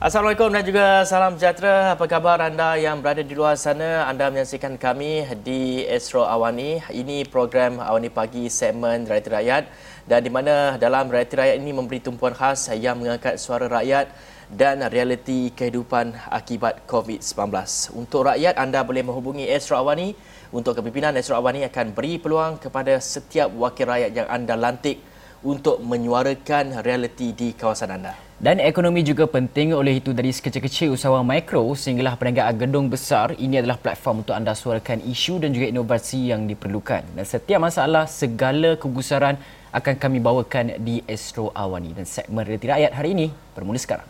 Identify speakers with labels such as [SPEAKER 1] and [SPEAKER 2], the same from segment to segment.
[SPEAKER 1] Assalamualaikum dan juga salam sejahtera. Apa khabar anda yang berada di luar sana? Anda menyaksikan kami di Astro Awani. Ini program Awani Pagi segmen Realiti Rakyat, dan di mana dalam Realiti Rakyat ini memberi tumpuan khas yang mengangkat suara rakyat dan realiti kehidupan akibat COVID-19. Untuk rakyat, anda boleh menghubungi Astro Awani. Untuk kepimpinan, Astro Awani akan beri peluang kepada setiap wakil rakyat yang anda lantik untuk menyuarakan realiti di kawasan anda.
[SPEAKER 2] Dan ekonomi juga penting, oleh itu dari sekecil-kecil usahawan mikro sehinggalah perniagaan gedung besar, ini adalah platform untuk anda suarakan isu dan juga inovasi yang diperlukan. Dan setiap masalah, segala kegusaran akan kami bawakan di Astro Awani. Dan segmen Realiti Rakyat hari ini bermula sekarang.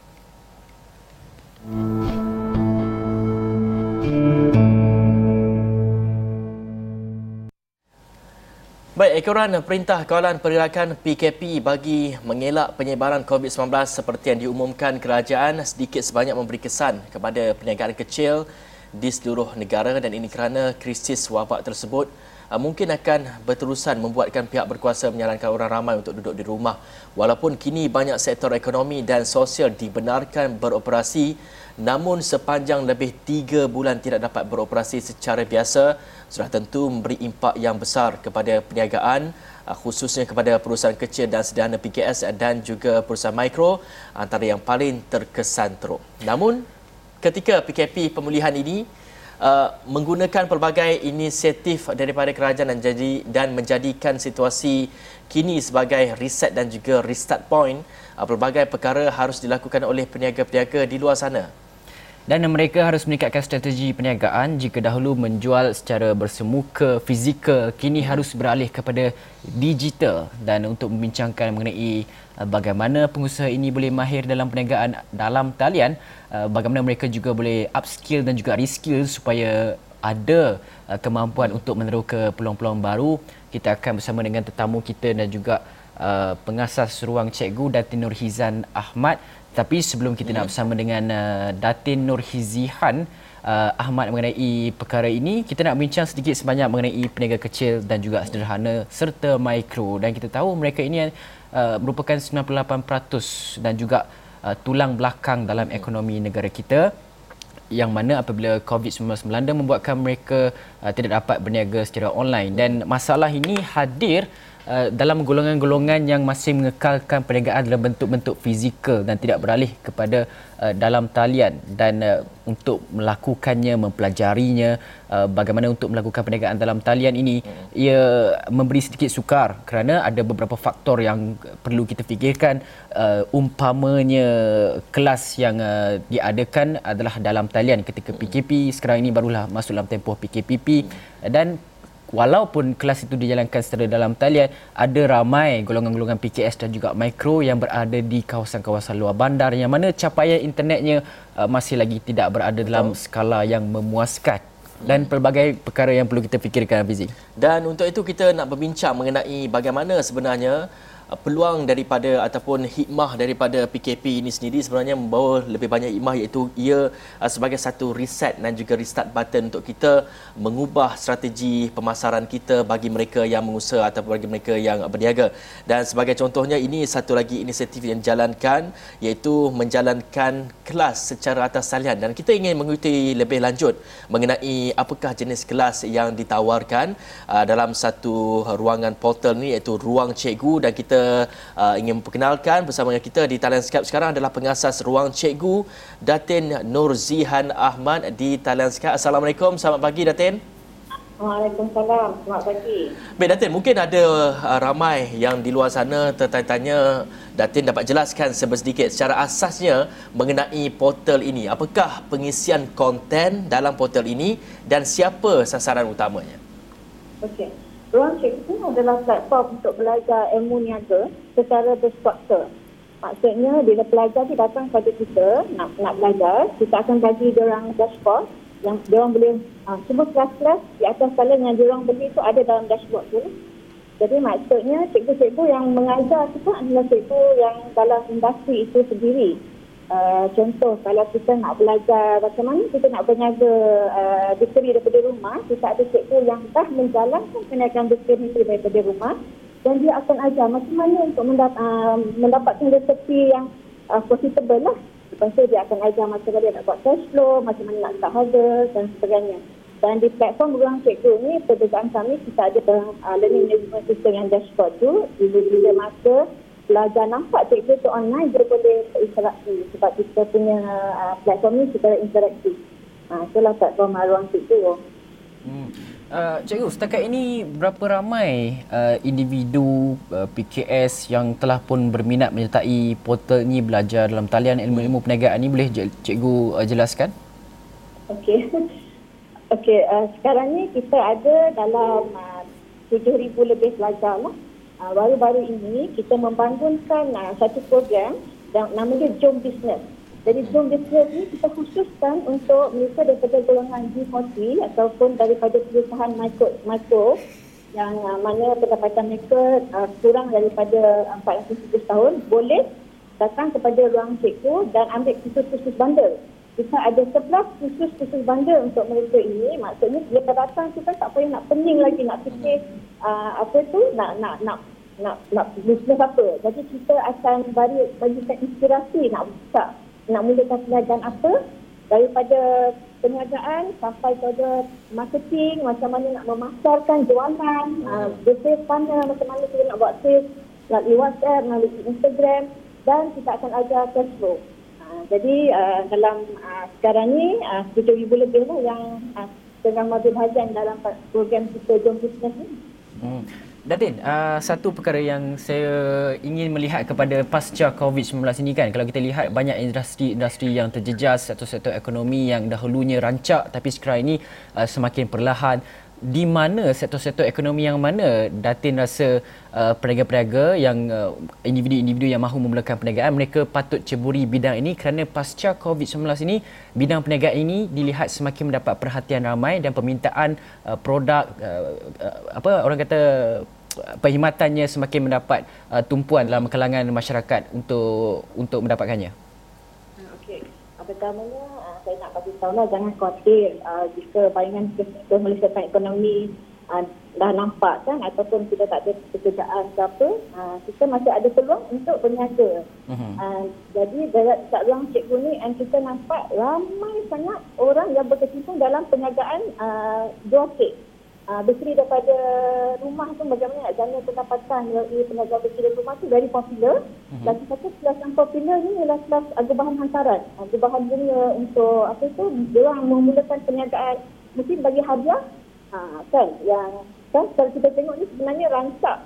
[SPEAKER 1] Baik, ekoran Perintah Kawalan Pergerakan PKP bagi mengelak penyebaran COVID-19 seperti yang diumumkan kerajaan sedikit sebanyak memberi kesan kepada perniagaan kecil di seluruh negara, dan ini kerana krisis wabak tersebut mungkin akan berterusan membuatkan pihak berkuasa menyarankan orang ramai untuk duduk di rumah. Walaupun kini banyak sektor ekonomi dan sosial dibenarkan beroperasi, namun sepanjang lebih 3 bulan tidak dapat beroperasi secara biasa, sudah tentu memberi impak yang besar kepada perniagaan, khususnya kepada perusahaan kecil dan sederhana PKS dan juga perusahaan mikro, antara yang paling terkesan teruk. Namun, ketika PKP pemulihan ini menggunakan pelbagai inisiatif daripada kerajaan dan menjadikan situasi kini sebagai reset dan juga restart point, pelbagai perkara harus dilakukan oleh peniaga-peniaga di luar sana.
[SPEAKER 2] Dan mereka harus meningkatkan strategi perniagaan. Jika dahulu menjual secara bersemuka fizikal, kini harus beralih kepada digital. Dan untuk membincangkan mengenai bagaimana pengusaha ini boleh mahir dalam perniagaan dalam talian, bagaimana mereka juga boleh upskill dan juga reskill supaya ada kemampuan untuk meneroka peluang-peluang baru, kita akan bersama dengan tetamu kita dan juga pengasas ruang cikgu Datin Nurhizan Ahmad. Tapi sebelum kita nak bersama dengan Datin Nurhizihan Ahmad mengenai perkara ini, kita nak bincang sedikit sebanyak mengenai peniaga kecil dan juga sederhana serta mikro. Dan kita tahu mereka ini merupakan 98% dan juga tulang belakang dalam ekonomi negara kita, yang mana apabila COVID-19 melanda membuatkan mereka tidak dapat berniaga secara online. Dan masalah ini hadir dalam golongan-golongan yang masih mengekalkan perniagaan dalam bentuk-bentuk fizikal dan tidak beralih kepada dalam talian. Dan untuk melakukannya, mempelajarinya, bagaimana untuk melakukan perniagaan dalam talian ini, ia memberi sedikit sukar kerana ada beberapa faktor yang perlu kita fikirkan. Umpamanya kelas yang diadakan adalah dalam talian ketika PKP, sekarang ini barulah masuk dalam tempoh PKPP, dan walaupun kelas itu dijalankan secara dalam talian, ada ramai golongan-golongan PKS dan juga mikro yang berada di kawasan-kawasan luar bandar yang mana capaian internetnya masih lagi tidak berada dalam skala yang memuaskan. Dan pelbagai perkara yang perlu kita fikirkan, Hafizi.
[SPEAKER 1] Dan untuk itu kita nak berbincang mengenai bagaimana sebenarnya peluang daripada ataupun hikmah daripada PKP ini sendiri sebenarnya membawa lebih banyak hikmah, iaitu ia sebagai satu reset dan juga restart button untuk kita mengubah strategi pemasaran kita bagi mereka yang mengusaha ataupun bagi mereka yang berniaga. Dan sebagai contohnya, ini satu lagi inisiatif yang dijalankan, iaitu menjalankan kelas secara atas talian, dan kita ingin mengikuti lebih lanjut mengenai apakah jenis kelas yang ditawarkan dalam satu ruangan portal ni, iaitu Ruang Cikgu. Dan kita ingin memperkenalkan bersama kita di talian Skype sekarang adalah pengasas Ruang Cikgu Datin Nurhizihan Ahmad di talian Skype. Assalamualaikum, selamat pagi Datin.
[SPEAKER 3] Waalaikumsalam, selamat pagi.
[SPEAKER 1] Baik Datin, mungkin ada ramai yang di luar sana tertanya-tanya, Datin dapat jelaskan sedikit secara asasnya mengenai portal ini. Apakah pengisian konten dalam portal ini dan siapa sasaran utamanya?
[SPEAKER 3] Okey. Ruang Cikgu adalah platform untuk belajar ilmu niaga secara berstruktur. Maksudnya bila pelajar ni datang pada kita nak belajar, kita akan bagi diorang dashboard yang diorang boleh semua kelas-kelas di atas talian yang diorang beli itu ada dalam dashboard tu. Jadi maksudnya cikgu-cikgu yang mengajar kita adalah cikgu yang dalam industri itu sendiri. Contoh, kalau kita nak belajar macam mana kita nak berniaga bakery daripada rumah, kita ada cikgu yang dah menjalankan perniagaan bakery daripada rumah, dan dia akan ajar macam mana untuk mendapatkan resepi yang profitable lah. Lepas tu dia akan ajar macam mana nak buat cash flow, macam mana nak letak harga dan sebagainya. Dan di platform Ruang Cikgu ni, perbezaan kami kita ada learning management system yang dashboard tu. Bila masa pelajar nampak cikgu tu online, dia boleh berinteraksi sebab kita punya platform ni secara interaktif. Itulah platform Ruang Cikgu.
[SPEAKER 2] Cikgu, setakat ini berapa ramai individu PKS yang telah pun berminat menyertai portal ini belajar dalam talian ilmu-ilmu perniagaan ini? Boleh cikgu jelaskan?
[SPEAKER 3] Okey. Sekarang ni kita ada dalam 7,000 lebih pelajar lah. Baru-baru ini kita membangunkan satu program yang namanya Jom Business. Jadi Jom Business ni kita khususkan untuk mereka daripada golongan G40 ataupun daripada perusahaan mikro yang mana pendapatan mereka kurang daripada 470 tahun, boleh datang kepada Ruang Cikgu dan ambil kursus-kursus bandel. Kita ada 11 kursus bandel untuk mereka ini. Maksudnya dia datang, kita tak payah nak pening lagi, nak fikir nak bisnes apa. Jadi kita akan bagikan inspirasi nak buka, nak mulakan perniagaan apa, daripada perniagaan sampai pada marketing, macam mana nak memasarkan jualan, bisnes mana, macam mana kita nak buat sales melalui WhatsApp, melalui Instagram, dan kita akan ajar cash flow. Jadi dalam sekarang ni 7,000 lebih lah yang tengah mengambil bahagian dalam program kita Jom Business ni.
[SPEAKER 2] Datin, satu perkara yang saya ingin melihat kepada pasca COVID-19 ini kan, kalau kita lihat banyak industri yang terjejas, sektor ekonomi yang dahulunya rancak tapi sekarang ini semakin perlahan. Di mana sektor-sektor ekonomi yang mana Datin rasa peniaga-peniaga yang individu-individu yang mahu memulakan perniagaan mereka patut ceburi bidang ini, kerana pasca COVID-19 ini bidang perniagaan ini dilihat semakin mendapat perhatian ramai dan permintaan produk orang kata perkhidmatannya semakin mendapat tumpuan dalam kalangan masyarakat untuk mendapatkannya.
[SPEAKER 3] Okey. Pertamanya saya nak bagi tahu lah, jangan khawatir jika bayangan kita melesatkan ekonomi dah nampak kan, ataupun kita tak ada pekerjaan ke apa, kita masih ada peluang untuk berniaga. Jadi dekat Ruang Cikgu ni kita nampak ramai sangat orang yang berkecimpung dalam perniagaan jual kek. Berseri daripada rumah tu, bagaimana nak jana pendapatan melalui perniagaan berseri dari rumah tu very popular. Lagi satu kelas yang popular ni ialah kelas agebahan hantaran. Agebahan dunia untuk dia orang memulakan perniagaan mungkin bagi hadiah kan, yang kan kalau kita tengok ni sebenarnya rancak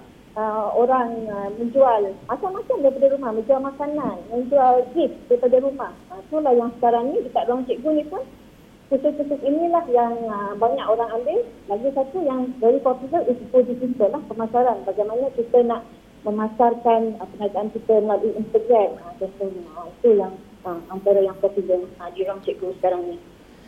[SPEAKER 3] orang menjual macam-macam daripada rumah, menjual makanan, menjual gift daripada rumah. Itulah yang sekarang ni dekat Ruang Cikgu ni pun kursus-kursus inilah yang banyak orang ambil. Lagi satu yang very popular is digital lah, pemasaran. Bagaimana kita nak memasarkan perniagaan kita melalui Instagram. Itu yang antara yang popular di Ruang Cikgu sekarang ni.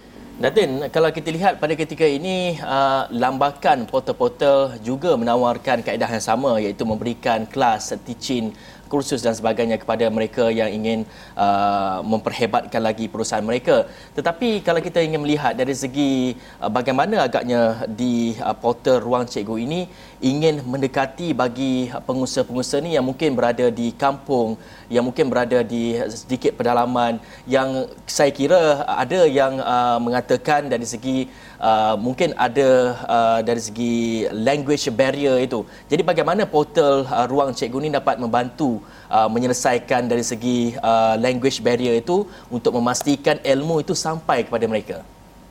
[SPEAKER 1] Datin, kalau kita lihat pada ketika ini, lambakan portal-portal juga menawarkan kaedah yang sama, iaitu memberikan kelas, teaching, kursus dan sebagainya kepada mereka yang ingin memperhebatkan lagi perusahaan mereka. Tetapi kalau kita ingin melihat dari segi bagaimana agaknya di portal Ruang Cikgu ini ingin mendekati bagi pengusaha-pengusaha ni yang mungkin berada di kampung, yang mungkin berada di sedikit pedalaman, yang saya kira ada yang mengatakan dari segi mungkin ada dari segi language barrier itu. Jadi bagaimana portal Ruang Cikgu ini dapat membantu menyelesaikan dari segi language barrier itu untuk memastikan ilmu itu sampai kepada mereka?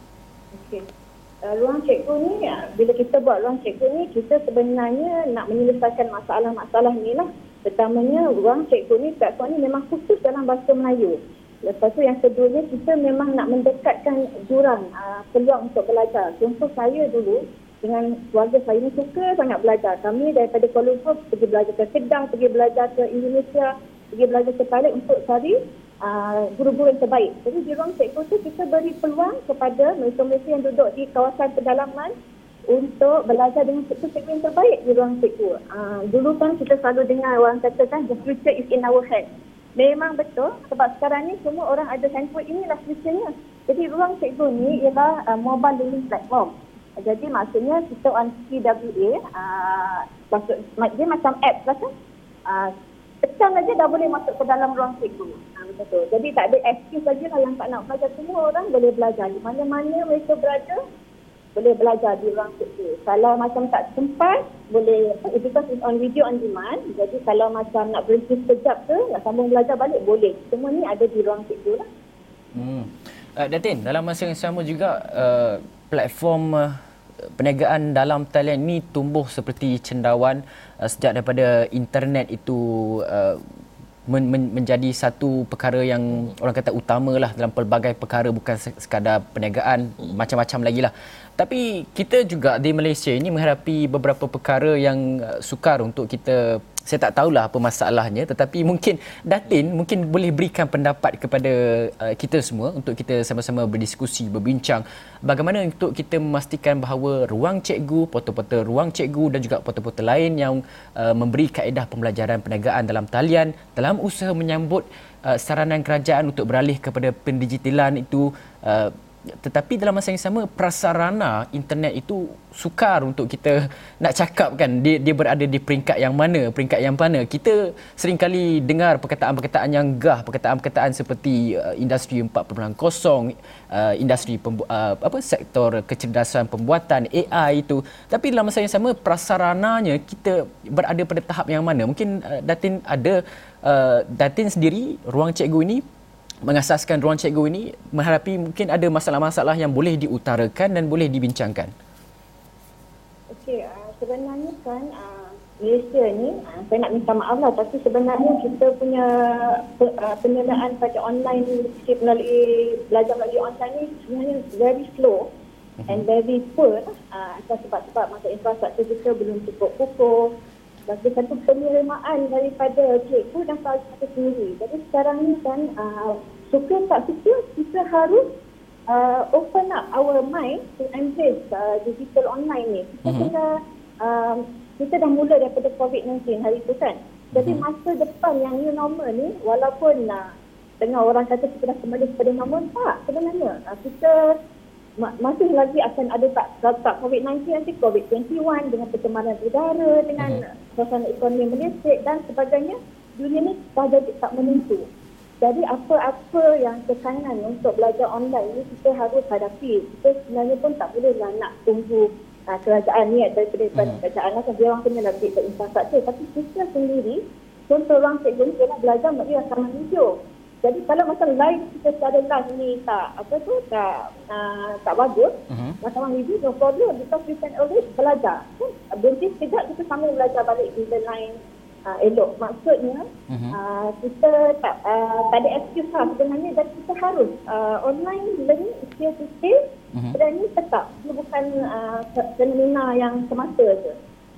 [SPEAKER 3] Okey. Ruang Cikgu ni, bila kita buat Ruang Cikgu ni, kita sebenarnya nak menyelesaikan masalah-masalah ni lah. Pertamanya, Ruang Cikgu ni, platform ni memang khusus dalam bahasa Melayu. Lepas tu yang keduanya, kita memang nak mendekatkan jurang peluang untuk belajar. Contoh saya dulu, dengan keluarga saya ni suka sangat belajar. Kami daripada Kuala Lumpur pergi belajar ke Kedah, pergi belajar ke Indonesia, pergi belajar ke Thailand untuk cari guru-guru yang terbaik. Jadi di Ruang Cikgu tu kita beri peluang kepada mereka-mereka yang duduk di kawasan pedalaman untuk belajar dengan cikgu-cikgu yang terbaik di Ruang Cikgu. Dulu kan kita selalu dengar orang kata kan, the future is in our hand. Memang betul, sebab sekarang ni semua orang ada handphone, inilah future-nya. Jadi Ruang Cikgu ni ialah mobile learning platform. Jadi maksudnya kita on CWA, dia macam apps lah kan. Tekan aja dah boleh masuk ke dalam Ruang Cikgu. betul. Jadi tak ada excuse sajalah yang tak nak belajar. Semua orang boleh belajar. Di mana-mana mereka berada, boleh belajar di ruang cikgu. Kalau macam tak sempat, boleh, because it's on video on demand. Jadi kalau macam nak berhenti sekejap ke, nak sambung belajar balik, boleh. Semua ni ada di ruang cikgu lah.
[SPEAKER 2] Datin, dalam masa yang sama juga platform perniagaan dalam talian ini tumbuh seperti cendawan sejak daripada internet itu menjadi satu perkara yang orang kata utamalah dalam pelbagai perkara, bukan sekadar perniagaan, macam-macam lagi lah. Tapi kita juga di Malaysia ini menghadapi beberapa perkara yang sukar untuk kita, saya tak tahulah apa masalahnya, tetapi mungkin Datin mungkin boleh berikan pendapat kepada kita semua untuk kita sama-sama berdiskusi, berbincang bagaimana untuk kita memastikan bahawa ruang cikgu, portal-portal ruang cikgu dan juga portal-portal lain yang memberi kaedah pembelajaran perniagaan dalam talian dalam usaha menyambut saranan kerajaan untuk beralih kepada pendigitalan itu, tetapi dalam masa yang sama prasarana internet itu sukar untuk kita nak cakap kan dia berada di peringkat yang mana. Kita seringkali dengar perkataan-perkataan yang gah, perkataan-perkataan seperti industri 4.0, industri sektor kecerdasan pembuatan AI itu, tapi dalam masa yang sama prasarananya kita berada pada tahap yang mana? Mungkin Datin ada Datin sendiri ruang cikgu ini, mengasaskan ruang cikgu ini, menghadapi mungkin ada masalah-masalah yang boleh diutarakan dan boleh dibincangkan.
[SPEAKER 3] Okey, sebenarnya kan Malaysia ni, saya nak minta maaf lah, tapi sebenarnya kita punya pendanaan pada online melalui belajar melalui online ni sebenarnya very slow and very poor lah. Sebab masa infrastruktur kita belum cukup kukuh. Bagi satu penerimaan daripada cikgu dan pelajar sendiri. Jadi sekarang ni kan, suka tak suka, kita harus open up our mind to embrace digital online ni. Kita dah mula daripada COVID-19 hari tu kan. Jadi masa depan yang new normal ni, walaupun tengah orang kata kita dah kembali kepada normal, tak sebenarnya. Kita masih lagi akan ada tak COVID-19, nanti COVID-21 dengan pencemaran udara, dengan suasana ekonomi menyesek dan sebagainya. Dunia ni dah jadi tak menentu. Jadi apa-apa yang tekanan untuk belajar online ni kita harus hadapi. Kita sebenarnya pun tak bolehlah nak tunggu kerajaan ni daripada kerajaan lah, dia orang kena lebih ke infrastruktur. Tapi kita sendiri, contoh orang cikgu ni ialah belajar melalui rakaman video. Jadi kalau macam live kita secara live ni tak bagus, rakaman video no problem, because we can always belajar. Berhenti sekejap kita sambil belajar balik bila line elok. Maksudnya kita tak ada excuse lah sebenarnya, dan kita harus online learning is to stay, dan ini tetap, ia bukan fenomena yang semata je.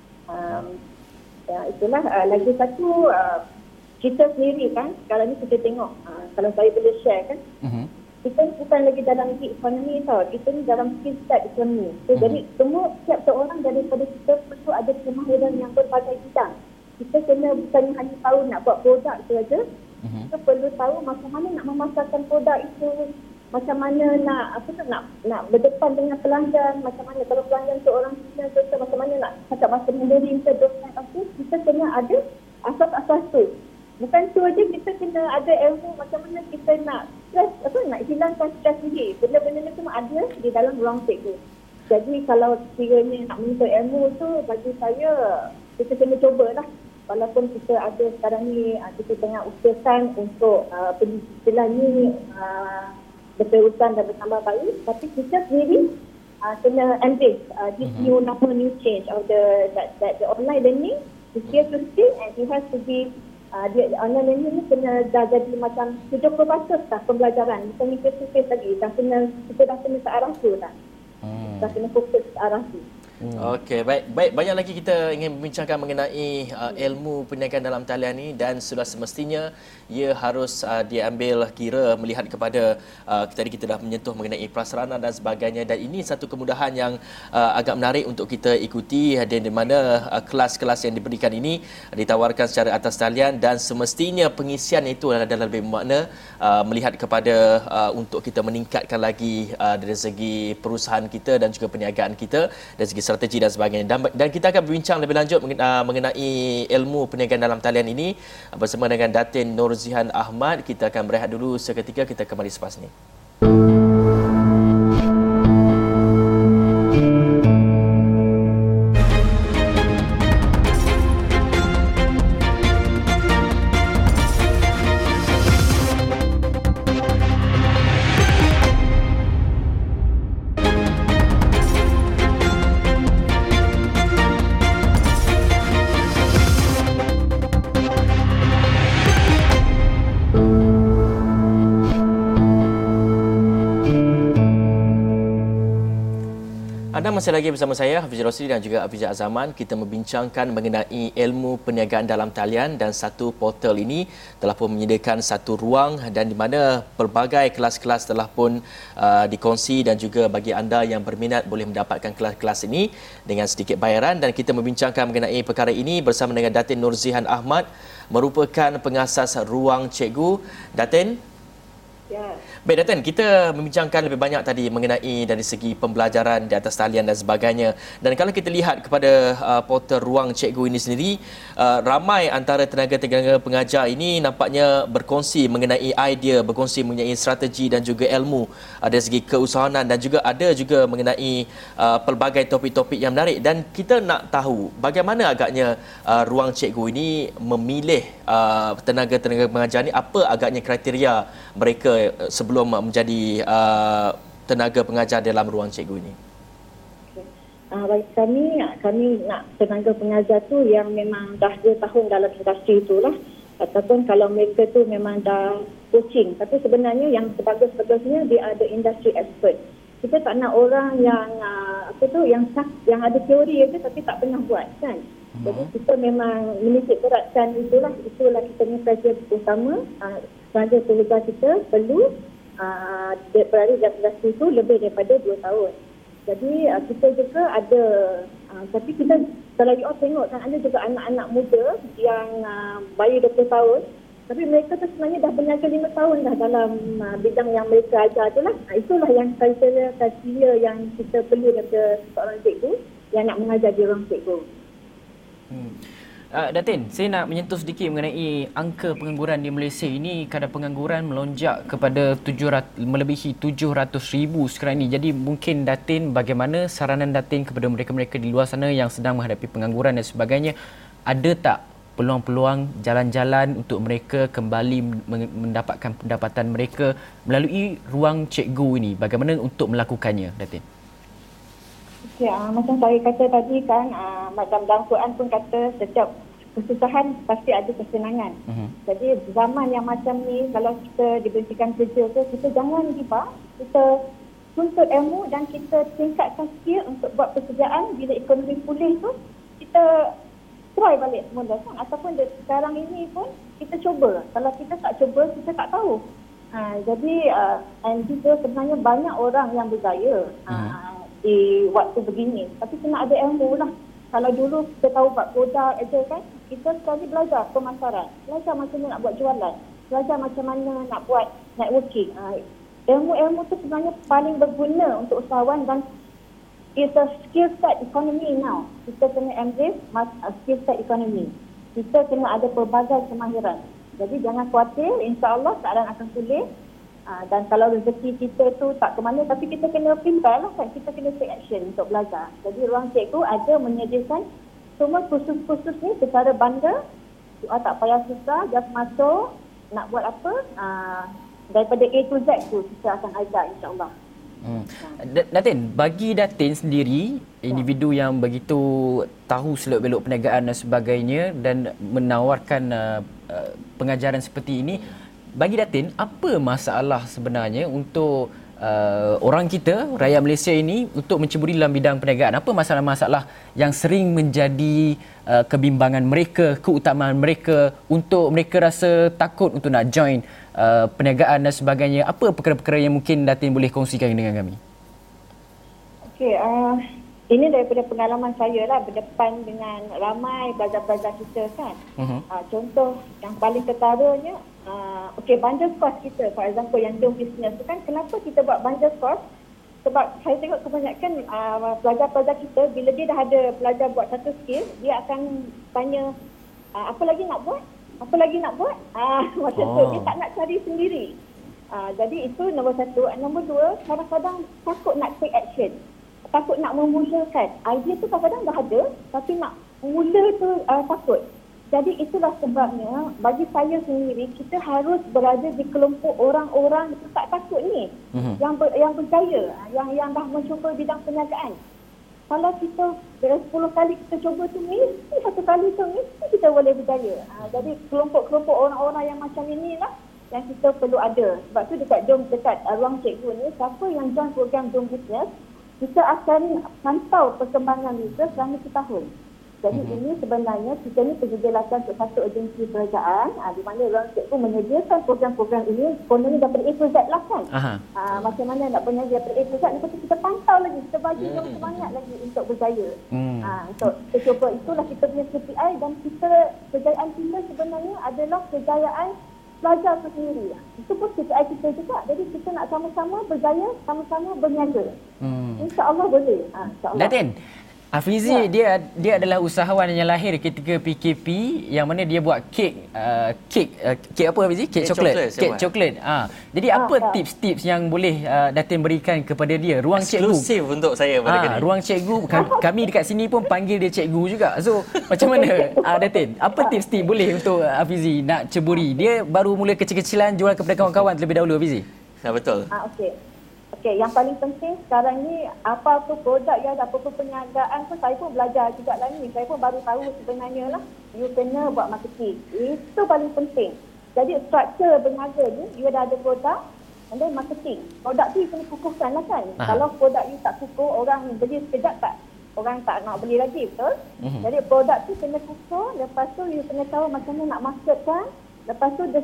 [SPEAKER 3] Itulah lagi satu, kita sendiri kan, sekarang ni kita tengok, kalau saya boleh share kan, kita bukan lagi dalam gig ekonomi tau, kita ni dalam skill set ekonomi. So, jadi semua, setiap seorang daripada kita perlu ada kemahiran yang berbagai bidang. Kita kena bukannya hanya tahu nak buat produk saja, kita perlu tahu macam mana nak memasarkan produk itu, macam mana nak berdepan dengan pelanggan, macam mana kalau pelanggan tu orang Cina, macam mana nak cakap bahasa Mandarin, kita kena ada asas-asas tu. Bukan tu aja, kita kena ada ilmu macam mana kita nak nak hilangkan stres sendiri. Benda-benda ni semua ada di dalam ruang cikgu. Jadi kalau sekiranya nak menuntut ilmu tu, bagi saya kita kena cubalah. Walaupun kita ada sekarang ni, kita tengah usahakan untuk pendidikan ni berterusan dan bertambah baik, tapi kita sendiri kena embrace this new normal, new change of the online learning is here to stay, and it has to be online learning ni kena dah jadi macam 70% dah pembelajaran, bukan face-to-face lagi. Kita dah kena ke arah tu dah. Dah kena fokus ke arah tu.
[SPEAKER 1] Okey, baik. Banyak lagi kita ingin membincangkan mengenai ilmu perniagaan dalam talian ini, dan sudah semestinya ia harus diambil kira melihat kepada tadi kita dah menyentuh mengenai prasarana dan sebagainya, dan ini satu kemudahan yang agak menarik untuk kita ikuti, di mana kelas-kelas yang diberikan ini ditawarkan secara atas talian, dan semestinya pengisian itu adalah lebih bermakna melihat kepada untuk kita meningkatkan lagi dari segi perusahaan kita dan juga perniagaan kita, dari segi strategi dan sebagainya. Dan kita akan berbincang lebih lanjut mengenai ilmu perniagaan dalam talian ini bersama dengan Datin Nurzihan Ahmad. Kita akan berehat dulu seketika, kita kembali selepas ini. Anda masih lagi bersama saya, Hafiz Rosli dan juga Hafiz Azaman. Kita membincangkan mengenai ilmu perniagaan dalam talian, dan satu portal ini telah pun menyediakan satu ruang dan di mana pelbagai kelas-kelas telah pun dikongsi, dan juga bagi anda yang berminat boleh mendapatkan kelas-kelas ini dengan sedikit bayaran. Dan kita membincangkan mengenai perkara ini bersama dengan Datin Nurzihan Ahmad, merupakan pengasas Ruang Cikgu. Datin?
[SPEAKER 3] Ya.
[SPEAKER 1] Baik Datin, kita membincangkan lebih banyak tadi mengenai dari segi pembelajaran di atas talian dan sebagainya. Dan kalau kita lihat kepada portal Ruang Cikgu ini sendiri, ramai antara tenaga-tenaga pengajar ini nampaknya berkongsi mengenai idea, berkongsi mengenai strategi dan juga ilmu dari segi keusahawanan, dan juga ada juga mengenai pelbagai topik-topik yang menarik. Dan kita nak tahu bagaimana agaknya Ruang Cikgu ini memilih tenaga-tenaga pengajar ini, apa agaknya kriteria mereka sebelum menjadi tenaga pengajar dalam Ruang Cikgu ini?
[SPEAKER 3] Bagi kami nak tenaga pengajar tu yang memang dah 2 tahun dalam industri itulah, ataupun kalau mereka tu memang dah coaching. Tapi sebenarnya yang sebagus-bagusnya dia ada industry expert. Kita tak nak orang yang yang ada teori aja tapi tak pernah buat, kan? Jadi kita memang menitik beratkan itulah kita punya kriteria utama. Tenaga pengajar kita perlu berada dalam industri itu lebih daripada 2 tahun. Jadi kita juga ada, tapi kita kalau you all tengok kan, ada juga anak-anak muda yang baru 20 tahun, tapi mereka tu sebenarnya dah berniaga 5 tahun dah dalam bidang yang mereka ajar tu lah. Itulah yang kriteria yang kita perlu daripada seorang cikgu yang nak mengajar di Ruang Cikgu.
[SPEAKER 2] Datin, saya nak menyentuh sedikit mengenai angka pengangguran di Malaysia ini. Kadar pengangguran melonjak kepada melebihi 700,000 sekarang ini. Jadi mungkin Datin, bagaimana saranan Datin kepada mereka-mereka di luar sana yang sedang menghadapi pengangguran dan sebagainya? Ada tak peluang-peluang jalan-jalan untuk mereka kembali mendapatkan pendapatan mereka melalui Ruang Cikgu ini? Bagaimana untuk melakukannya, Datin?
[SPEAKER 3] Okay, macam saya kata tadi kan, dalam Quran pun kata setiap kesusahan pasti ada kesenangan. Jadi zaman yang macam ni, kalau kita diberhentikan kerja tu, kita jangan gibah. Kita tuntut ilmu dan kita tingkatkan skill untuk buat pekerjaan. Bila ekonomi pulih tu, kita try balik semula kan. Ataupun sekarang ini pun kita cuba. Kalau kita tak cuba, kita tak tahu. Jadi juga sebenarnya banyak orang yang berjaya di waktu begini. Tapi kena ada ilmu lah. Kalau dulu kita tahu buat produk aja kan, kita sekali belajar pemasaran, belajar macam mana nak buat jualan, belajar macam mana nak buat networking. Ilmu-ilmu tu sebenarnya paling berguna untuk usahawan, dan it's a skill set economy now. Kita kena embrace skill set economy. Kita kena ada pelbagai kemahiran. Jadi jangan khawatir, insya-Allah keadaan akan pulih. Dan kalau rezeki kita tu tak ke mana, tapi kita kena pintar lah kan, kita kena take action untuk belajar. Jadi Ruang Cikgu ada menyediakan semua kursus-kursus ni secara bundle. Tak payah susah, just masuk, nak buat apa, daripada A to Z tu kita akan ajar, insya-Allah.
[SPEAKER 2] Datin, bagi Datin sendiri, individu yang begitu tahu seluk-beluk perniagaan dan sebagainya dan menawarkan pengajaran seperti ini, bagi Datin, apa masalah sebenarnya untuk orang kita, rakyat Malaysia ini, untuk menceburi dalam bidang perniagaan? Apa masalah-masalah yang sering menjadi kebimbangan mereka, keutamaan mereka, untuk mereka rasa takut untuk nak join perniagaan dan sebagainya? Apa perkara-perkara yang mungkin Datin boleh kongsikan dengan kami?
[SPEAKER 3] Okey, ini daripada pengalaman saya lah, berdepan dengan ramai pelajar-pelajar kita kan. Contoh yang paling ketaranya, bundle course kita, for example yang Dome Business tu kan, kenapa kita buat bundle course? Sebab saya tengok kebanyakan pelajar-pelajar kita, bila dia dah ada pelajar buat satu skill, dia akan tanya, apa lagi nak buat? Apa lagi nak buat? Macam tu, dia tak nak cari sendiri. Jadi itu nombor satu. Nombor dua, kadang-kadang takut nak take action. Takut nak memulakan. Idea tu kadang-kadang dah ada, tapi nak mula tu takut. Jadi itulah sebabnya bagi saya sendiri, kita harus berada di kelompok orang-orang yang tak takut ni. Yang berjaya, yang dah mencuba bidang perniagaan. Kalau kita 10 kali kita cuba tu, mesti satu kali tu mesti kita boleh berjaya. Jadi kelompok-kelompok orang-orang yang macam inilah yang kita perlu ada. Sebab tu dekat ruang cikgu ni, siapa yang join program Jom Business, kita akan pantau perkembangan user selama setahun. Jadi ini sebenarnya kita ni penjelasan untuk satu agensi kerajaan di mana ruang cikgu menyediakan program-program ini kononnya daripada A to Z lah kan. Macam mana nak berniaga daripada A to Z, lepas tu kita pantau lagi, kita bagi semangat lagi untuk berjaya. Untuk kita cuba, itulah kita punya KPI dan kejayaan kita sebenarnya adalah kejayaan pelajar itu sendiri. Itu pun KPI kita juga. Jadi kita nak sama-sama berjaya, sama-sama berniaga. InsyaAllah boleh. InsyaAllah.
[SPEAKER 2] Datin, Hafizi dia adalah usahawan yang lahir ketika PKP, yang mana dia buat kek apa Hafizi? Kek coklat. Jadi apa tips-tips yang boleh Datin berikan kepada dia? Ruang cikgu.
[SPEAKER 1] Eksklusif untuk saya pada kali.
[SPEAKER 2] Ruang cikgu, kami dekat sini pun panggil dia cikgu juga. So macam mana Datin? Apa tips-tips boleh untuk Hafizi nak ceburi? Dia baru mula kecil-kecilan jual kepada kawan-kawan terlebih dahulu, Hafizi.
[SPEAKER 1] Ya, betul.
[SPEAKER 3] Okey, yang paling penting sekarang ni, apa-apa produk ya, apa-apa perniagaan pun saya pun belajar juga lah ni. Saya pun baru tahu sebenarnya lah, you kena buat marketing. Itu paling penting. Jadi struktur berniaga ni, you dah ada produk, and then marketing. Produk tu you kena kukuhkan lah kan. Kalau produk you tak kukuh, orang beli sekejap tak, orang tak nak beli lagi, betul? Jadi produk tu kena kukuh, lepas tu you kena tahu macam mana nak marketkan, lepas tu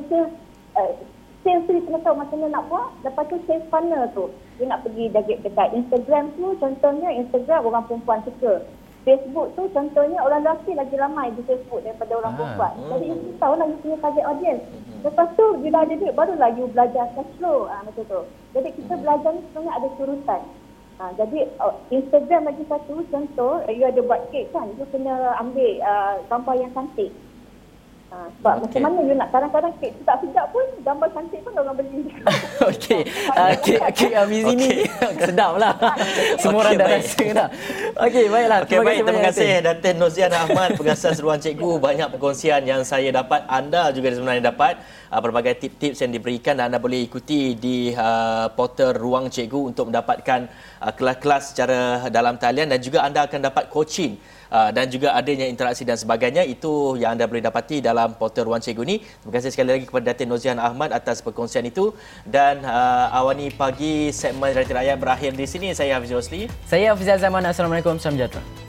[SPEAKER 3] sales tu kena tahu macam mana nak buat, lepas tu sales funnel tu dia nak pergi dekat Instagram tu, contohnya Instagram orang perempuan suka, Facebook tu contohnya orang lelaki lagi ramai di Facebook daripada orang perempuan. Jadi you tahu lah you punya target audience. Lepas tu you dah ada duit, barulah you belajar cash flow macam tu. Jadi kita belajar ni sebenarnya ada surutan. Jadi Instagram lagi satu contoh, you ada buat kek kan, you kena ambil gambar yang cantik. Sebab macam mana you nak, kadang-kadang kek tu tak sedap pun, gambar cantik pun orang beli.
[SPEAKER 2] Okey, kek Hafizi ni sedap lah. Semua orang dah rasa dah. Okey, baiklah.
[SPEAKER 1] Terima kasih Datin Noziana Ahmad, pengasas Ruang Cikgu. Banyak perkongsian yang saya dapat, anda juga sebenarnya dapat pelbagai tips-tips yang diberikan dan anda boleh ikuti di portal Ruang Cikgu untuk mendapatkan kelas-kelas secara dalam talian, dan juga anda akan dapat coaching dan juga adanya interaksi dan sebagainya. Itu yang anda boleh dapati dalam portal Ruang Cikgu ni. Terima kasih sekali lagi kepada Datin Noziana Ahmad atas perkongsian itu. Dan Awani Pagi segmen Realiti Rakyat berakhir di sini. Saya Hafiz Rosli.
[SPEAKER 2] Saya Hafiz Zaman. Assalamualaikum. Salam sejahtera.